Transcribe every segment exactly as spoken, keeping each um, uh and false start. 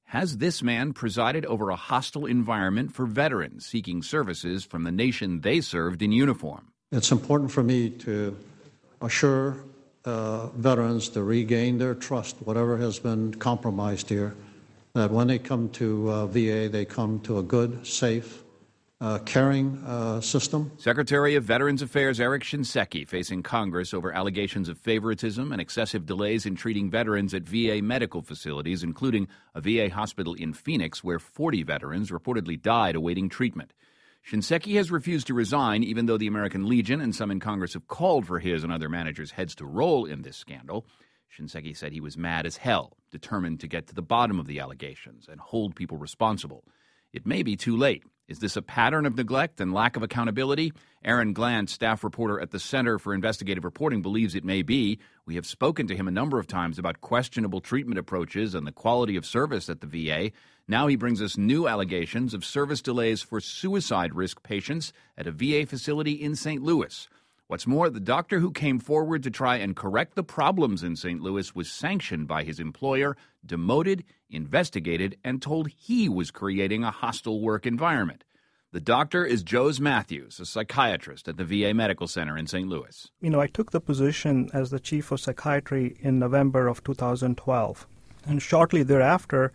Has this man presided over a hostile environment for veterans seeking services from the nation they served in uniform? It's important for me to assure uh, veterans to regain their trust, whatever has been compromised here, that when they come to uh, V A, they come to a good, safe, uh, caring uh, system. Secretary of Veterans Affairs Eric Shinseki facing Congress over allegations of favoritism and excessive delays in treating veterans at V A medical facilities, including a V A hospital in Phoenix where forty veterans reportedly died awaiting treatment. Shinseki has refused to resign, even though the American Legion and some in Congress have called for his and other managers' heads to roll in this scandal. Shinseki said he was mad as hell, determined to get to the bottom of the allegations and hold people responsible. It may be too late. Is this a pattern of neglect and lack of accountability? Aaron Glant, staff reporter at the Center for Investigative Reporting, believes it may be. We have spoken to him a number of times about questionable treatment approaches and the quality of service at the V A. Now he brings us new allegations of service delays for suicide risk patients at a V A facility in Saint Louis. What's more, the doctor who came forward to try and correct the problems in Saint Louis was sanctioned by his employer, demoted, investigated, and told he was creating a hostile work environment. The doctor is Jose Matthews, a psychiatrist at the V A Medical Center in Saint Louis. You know, I took the position as the chief of psychiatry in November of two thousand twelve. And shortly thereafter,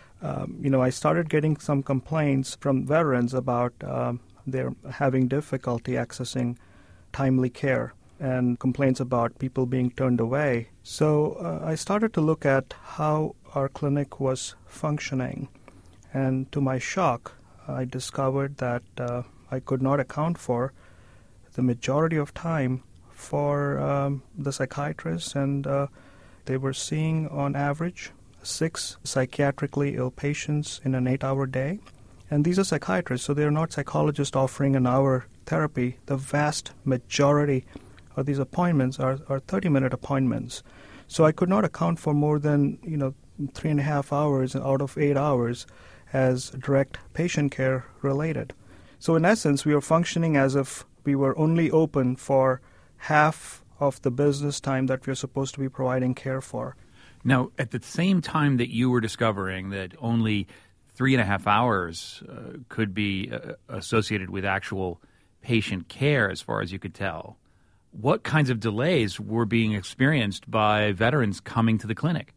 um, you know, I started getting some complaints from veterans about um, their having difficulty accessing timely care and complaints about people being turned away. So uh, I started to look at how our clinic was functioning. And to my shock, I discovered that uh, I could not account for the majority of time for um, the psychiatrists, and uh, they were seeing on average six psychiatrically ill patients in an eight-hour day. And these are psychiatrists, so they're not psychologists offering an hour therapy. The vast majority of these appointments are, are thirty-minute appointments. So I could not account for more than, you know, three and a half hours out of eight hours as direct patient care related. So in essence, we were functioning as if we were only open for half of the business time that we're supposed to be providing care for. Now, at the same time that you were discovering that only three and a half hours uh, could be uh, associated with actual patient care, as far as you could tell, what kinds of delays were being experienced by veterans coming to the clinic?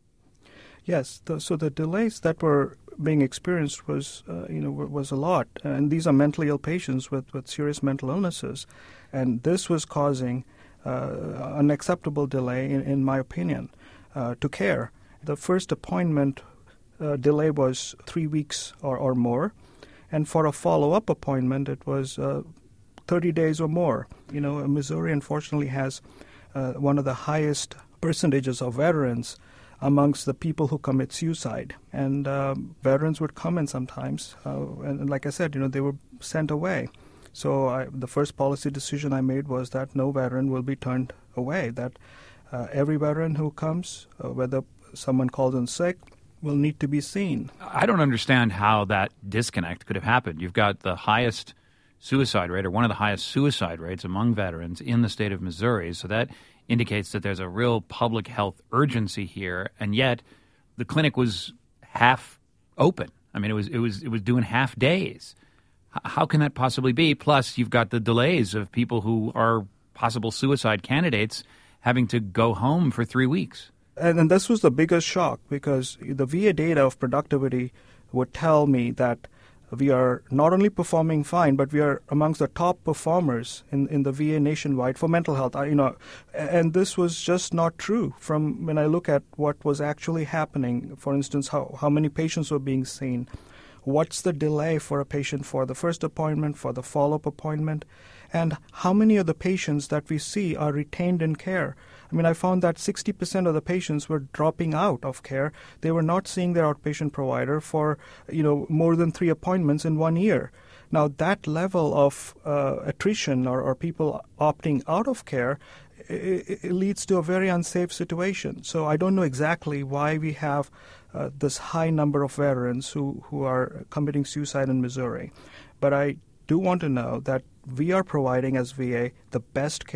Yes, the, so the delays that were being experienced was, uh, you know, was a lot, and these are mentally ill patients with, with serious mental illnesses, and this was causing uh, unacceptable delay, in, in my opinion, uh, to care. The first appointment uh, delay was three weeks or, or more, and for a follow-up appointment, it was uh, thirty days or more. You know, Missouri, unfortunately, has uh, one of the highest percentages of veterans amongst the people who commit suicide. And uh, veterans would come in sometimes, uh, and, and like I said, you know, they were sent away. So I, the first policy decision I made was that no veteran will be turned away, that uh, every veteran who comes, uh, whether someone calls in sick, will need to be seen. I don't understand how that disconnect could have happened. You've got the highest suicide rate, or one of the highest suicide rates among veterans in the state of Missouri, so that indicates that there's a real public health urgency here, and yet the clinic was half open. I mean, it was it was it was doing half days. H- how can that possibly be? Plus, you've got the delays of people who are possible suicide candidates having to go home for three weeks. And, and this was the biggest shock, because the V A data of productivity would tell me that we are not only performing fine, but we are amongst the top performers in, in the V A nationwide for mental health. I, you know, and this was just not true from when I look at what was actually happening. For instance, how, how many patients were being seen, what's the delay for a patient for the first appointment, for the follow-up appointment, and how many of the patients that we see are retained in care. I mean, I found that sixty percent of the patients were dropping out of care. They were not seeing their outpatient provider for, you know, more than three appointments in one year. Now, that level of uh, attrition or, or people opting out of care, it, it leads to a very unsafe situation. So I don't know exactly why we have uh, this high number of veterans who, who are committing suicide in Missouri. But I do want to know that we are providing as V A the best care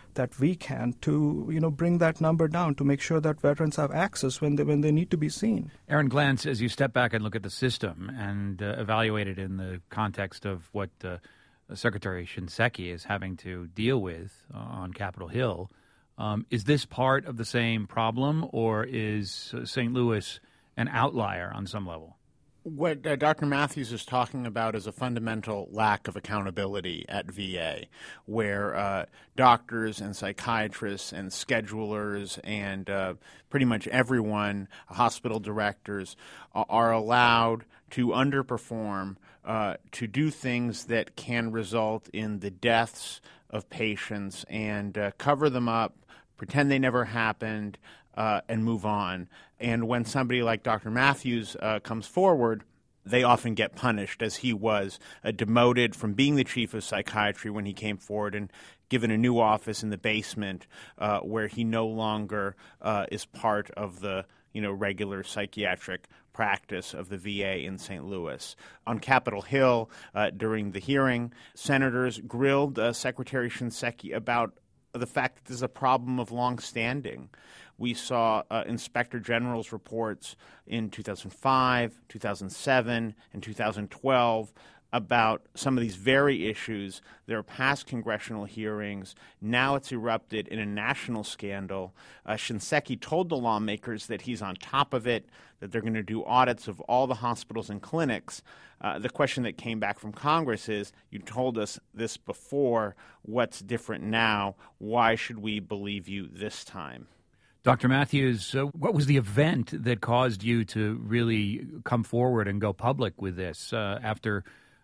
that we can to, you know, bring that number down to make sure that veterans have access when they, when they need to be seen. Aaron Glantz, as you step back and look at the system and uh, evaluate it in the context of what uh, Secretary Shinseki is having to deal with uh, on Capitol Hill, um, is this part of the same problem, or is uh, Saint Louis an outlier on some level? What uh, Doctor Matthews is talking about is a fundamental lack of accountability at V A, where uh, doctors and psychiatrists and schedulers and uh, pretty much everyone, hospital directors, uh, are allowed to underperform, uh, to do things that can result in the deaths of patients and uh, cover them up, pretend they never happened, Uh, and move on. And when somebody like Doctor Matthews uh, comes forward, they often get punished, as he was uh, demoted from being the chief of psychiatry when he came forward and given a new office in the basement uh, where he no longer uh, is part of the you know regular psychiatric practice of the V A in Saint Louis. On Capitol Hill, uh, during the hearing, senators grilled uh, Secretary Shinseki about the fact that this is a problem of long standing. We saw uh, Inspector General's reports in two thousand five, two thousand seven, and two thousand twelve about some of these very issues. There are past congressional hearings. Now it's erupted in a national scandal. Uh, Shinseki told the lawmakers that he's on top of it, that they're going to do audits of all the hospitals and clinics. Uh, the question that came back from Congress is, you told us this before. What's different now? Why should we believe you this time? Doctor Matthews, uh, what was the event that caused you to really come forward and go public with this uh, after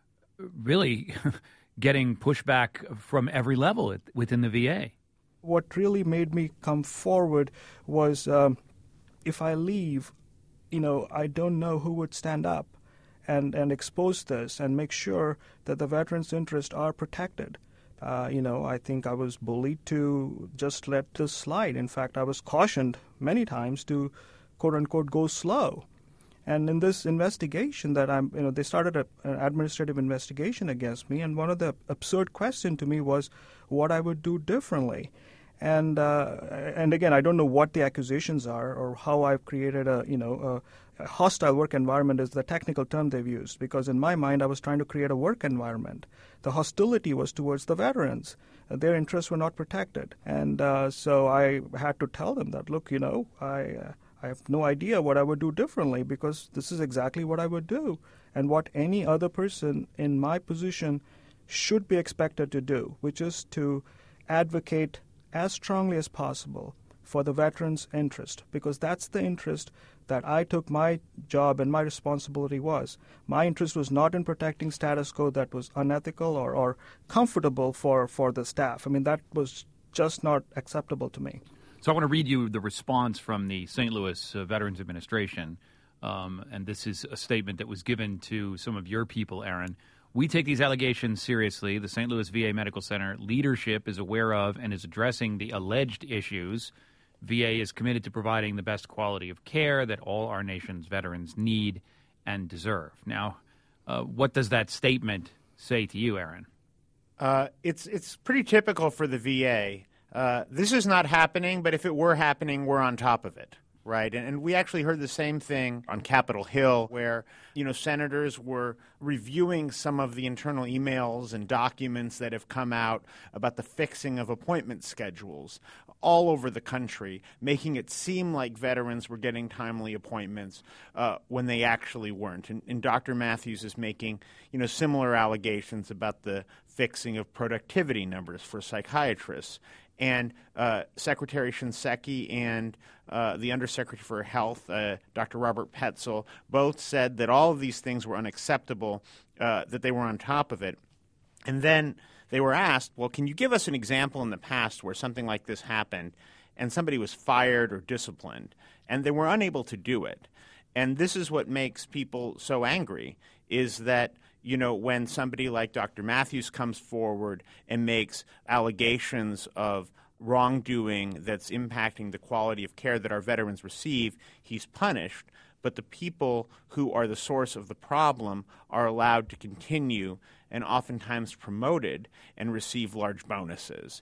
really getting pushback from every level within the V A? What really made me come forward was um, if I leave, you know, I don't know who would stand up and, and expose this and make sure that the veterans' interests are protected. Uh, you know, I think I was bullied to just let this slide. In fact, I was cautioned many times to, quote unquote, go slow. And in this investigation that I'm, you know, they started a, an administrative investigation against me, and one of the absurd questions to me was what I would do differently. And uh, and again, I don't know what the accusations are or how I've created a, you know, a, a hostile work environment is the technical term they've used, because in my mind, I was trying to create a work environment. The hostility was towards the veterans. Their interests were not protected. And uh, so I had to tell them that, look, you know, I... Uh, I have no idea what I would do differently, because this is exactly what I would do and what any other person in my position should be expected to do, which is to advocate as strongly as possible for the veterans' interest, because that's the interest that I took my job and my responsibility was. My interest was not in protecting status quo that was unethical or, or comfortable for, for the staff. I mean, that was just not acceptable to me. So I want to read you the response from the Saint Louis uh, Veterans Administration, um, and this is a statement that was given to some of your people, Aaron. We take these allegations seriously. The Saint Louis V A Medical Center leadership is aware of and is addressing the alleged issues. V A is committed to providing the best quality of care that all our nation's veterans need and deserve. Now, uh, what does that statement say to you, Aaron? Uh, it's it's pretty typical for the V A. Uh, this is not happening, but if it were happening, we're on top of it, right? And, and we actually heard the same thing on Capitol Hill, where, you know, senators were reviewing some of the internal emails and documents that have come out about the fixing of appointment schedules all over the country, making it seem like veterans were getting timely appointments uh, when they actually weren't. And, and Doctor Matthews is making, you know, similar allegations about the fixing of productivity numbers for psychiatrists. And uh, Secretary Shinseki and uh, the Undersecretary for Health, uh, Doctor Robert Petzel, both said that all of these things were unacceptable, uh, that they were on top of it. And then they were asked, well, can you give us an example in the past where something like this happened and somebody was fired or disciplined? And they were unable to do it. And this is what makes people so angry, is that, you know, when somebody like Doctor Matthews comes forward and makes allegations of wrongdoing that's impacting the quality of care that our veterans receive, he's punished. But the people who are the source of the problem are allowed to continue and oftentimes promoted and receive large bonuses.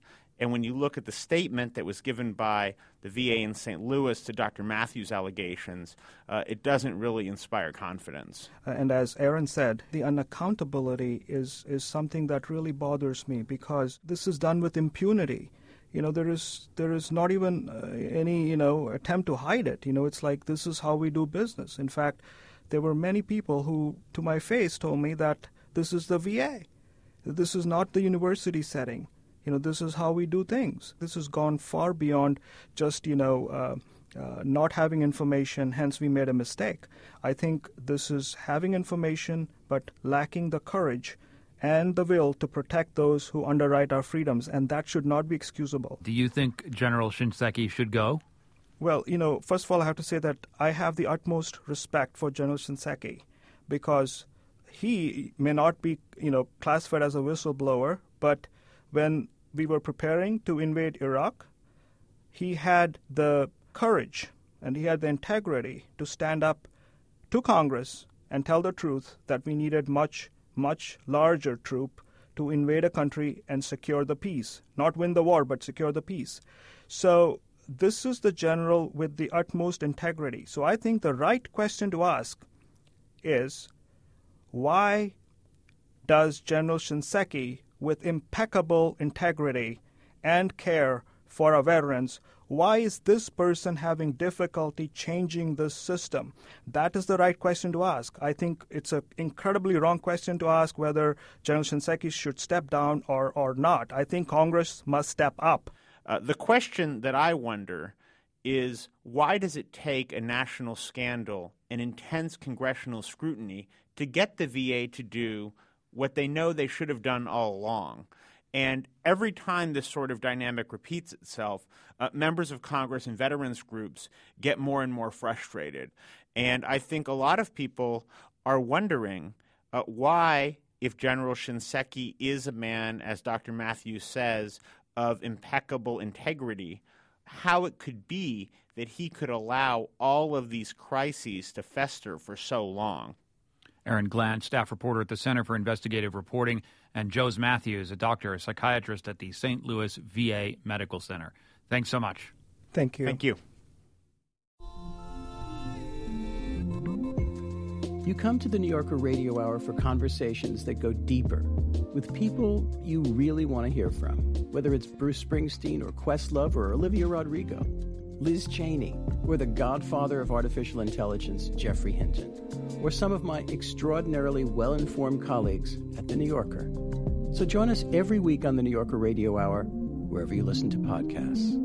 And when you look at the statement that was given by the V A in Saint Louis to Doctor Matthews' allegations, uh, it doesn't really inspire confidence. And as Aaron said, the unaccountability is, is something that really bothers me, because this is done with impunity. You know, there is there is not even uh, any, you know, attempt to hide it. You know, it's like, this is how we do business. In fact, there were many people who, to my face, told me that this is the V A. This is not the university setting. You know, this is how we do things. This has gone far beyond just, you know, uh, uh, not having information, hence we made a mistake. I think this is having information but lacking the courage and the will to protect those who underwrite our freedoms, and that should not be excusable. Do you think General Shinseki should go? Well, you know, first of all, I have to say that I have the utmost respect for General Shinseki, because he may not be, you know, classified as a whistleblower, but when we were preparing to invade Iraq, he had the courage and he had the integrity to stand up to Congress and tell the truth that we needed much, much larger troop to invade a country and secure the peace. Not win the war, but secure the peace. So this is the general with the utmost integrity. So I think the right question to ask is, why does General Shinseki, with impeccable integrity and care for our veterans, why is this person having difficulty changing this system? That is the right question to ask. I think it's an incredibly wrong question to ask whether General Shinseki should step down or, or not. I think Congress must step up. Uh, the question that I wonder is, why does it take a national scandal and intense congressional scrutiny to get the V A to do what they know they should have done all along? And every time this sort of dynamic repeats itself, uh, members of Congress and veterans groups get more and more frustrated. And I think a lot of people are wondering uh, why, if General Shinseki is a man, as Doctor Matthews says, of impeccable integrity, how it could be that he could allow all of these crises to fester for so long. Aaron Glant, staff reporter at the Center for Investigative Reporting, and Jose Matthews, a doctor, a psychiatrist at the Saint Louis V A Medical Center. Thanks so much. Thank you. Thank you. You come to the New Yorker Radio Hour for conversations that go deeper with people you really want to hear from, whether it's Bruce Springsteen or Questlove or Olivia Rodrigo, Liz Cheney, or the godfather of artificial intelligence, Geoffrey Hinton, or some of my extraordinarily well-informed colleagues at The New Yorker. So join us every week on the New Yorker Radio Hour, wherever you listen to podcasts.